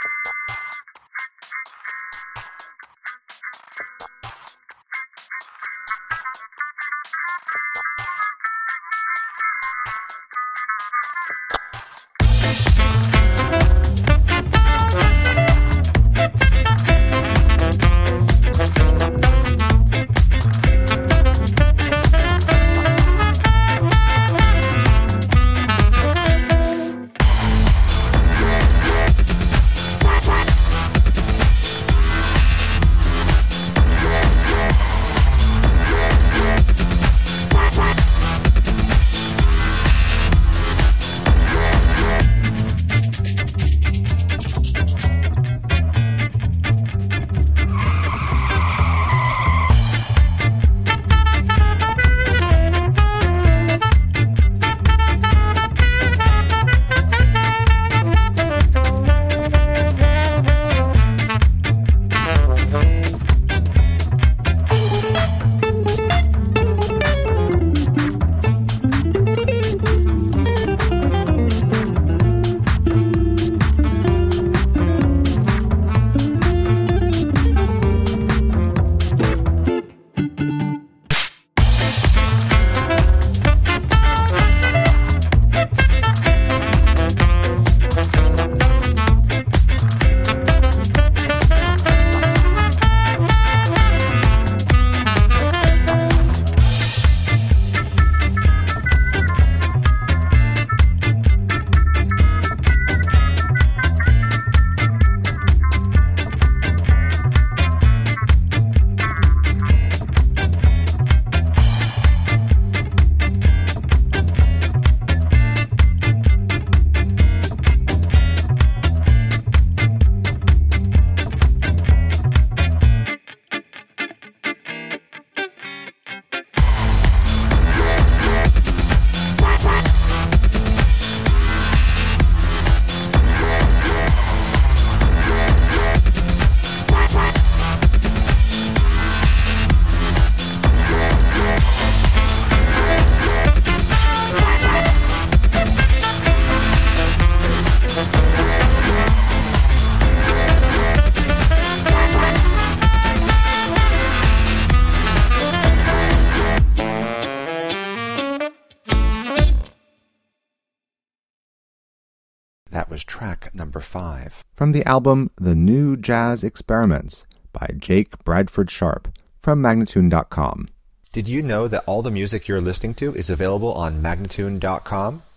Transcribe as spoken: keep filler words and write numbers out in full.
That was track number five from the album The New Jazz Experiments by Jake Bradford Sharp from Magnatune dot com. Did you know that all the music you're listening to is available on Magnatune dot com?